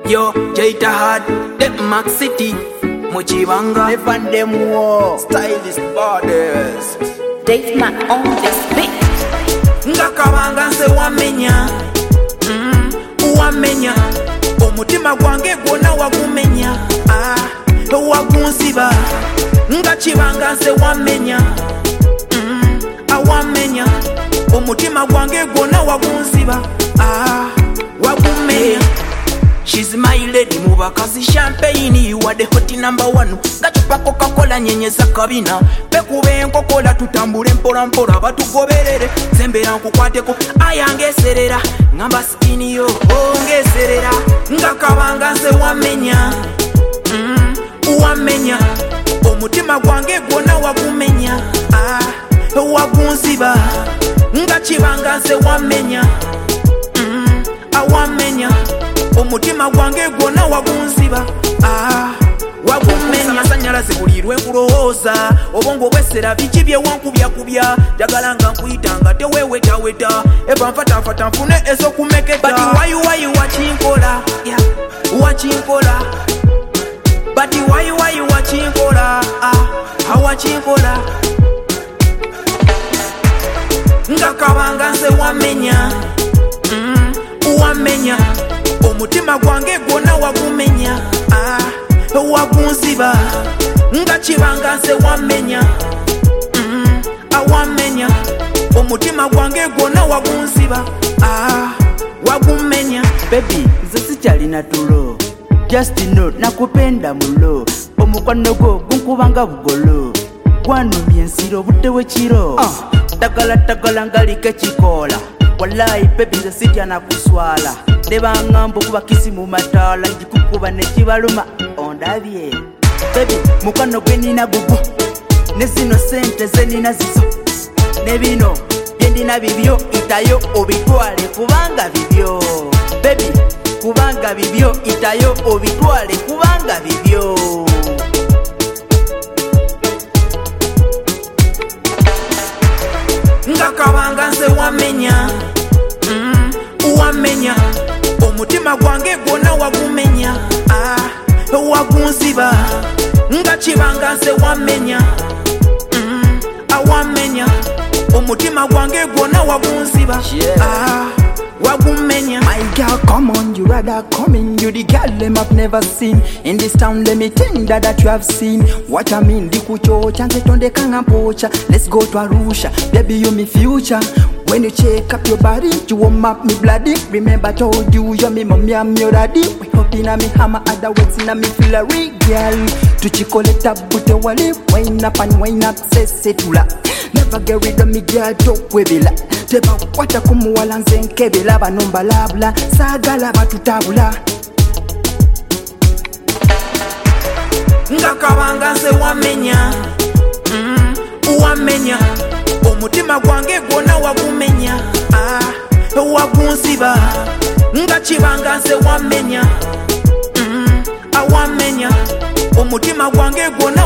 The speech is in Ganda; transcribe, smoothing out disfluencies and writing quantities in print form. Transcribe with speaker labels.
Speaker 1: Yo, Jaita Hard, the Max City, Mochibanga,
Speaker 2: Evan them war, stylist borders.
Speaker 3: Date my on this beat.
Speaker 1: Ngakabanga se wamenya, wamenya. Omutima gwange gwona wagumenya, wagunsiba. Ngachibanga se wamenya, awamenya. Omutima gwange gwona wagunsiba, wagumenya. She's my lady, mubakazi champagne, you are the hot number one. Gachupa Coca-Cola nyenyeza kabina. Bekube nkokola tutambule mpola mpola batugoberere. Zembera nkukwateko ayangeserera. Ngamba skinny yo, ongeserera. Ngakabanga se wamenya, wamenya. Omutima gwange gwona wagumenya, wagunsiba. Ngachibanga se wamenya, awamenya. Omutima gwange gwona wagunsiba, wagumenya. Masanyalaze buli lwenkulowooza, obwongo bwesera biki bye wankubya njagala nga nkuyitanga tewewetaweta eba nfatafata nfune ez'okumeketa. But why wakinkola, wakinkola. But why wakinkola, wakinkola. Ngakabanga nze wamenya, wamenya. Omutima gwange gwona wagumenya, wagunsiba. Ngachibanga nze wamenya, awamenya. Omutima gwange gwona wagunsiba, wagumenya.
Speaker 2: Baby, nze sikyalina tulo, just know nakupenda mulo. Omukwano gwo gunkubanga bugolo, gwanumya ensiro budde wekiro. Tagala ngalike kikola, wallahi baby nze sitya nakuswala. Debangamba kuba kisi mu matala, njikukuba nekibaluma ondabye. Baby, mukwano gwe nina gugu, ne zino sente ze nina zizo, ne bino byendina bibyo, itayo obitwale kubanga bibyo. Baby, kubanga bibyo, itayo obitwale kubanga bibyo.
Speaker 1: Ngakabanga nze wamenya, wamenya. Omutima gwange gwona wagumenya, wagunsiba. Ngachibanga nze wamenya, awamenya. Omutima gwange gwona wagunsiba, wagumenya.
Speaker 4: My girl, come on, you rather come in. You the girl them I've never seen in this town. Let me think that you have seen. What I mean, the kucho chance tonde kanga pocha. Let's go to Arusha, baby, you me future. When you check up your body, you warm up me bloody. Remember I told you, you're me mommy, I'm your daddy. We hop in a me hammer, other words in a me fillery, girl. To chicoleta bute wali, wind up and wind up, say setula. Never get rid of me, girl, talk webila. Teba kwata kumuwala nzenkebela banomba labla, sagala batutabula.
Speaker 1: Ngakabanga nze wamenya, wamenya. Omutima gwange gwona wagumenya, wagunsiba. Ngachibanga nze wamenya, awamenya. Omutima gwange gwona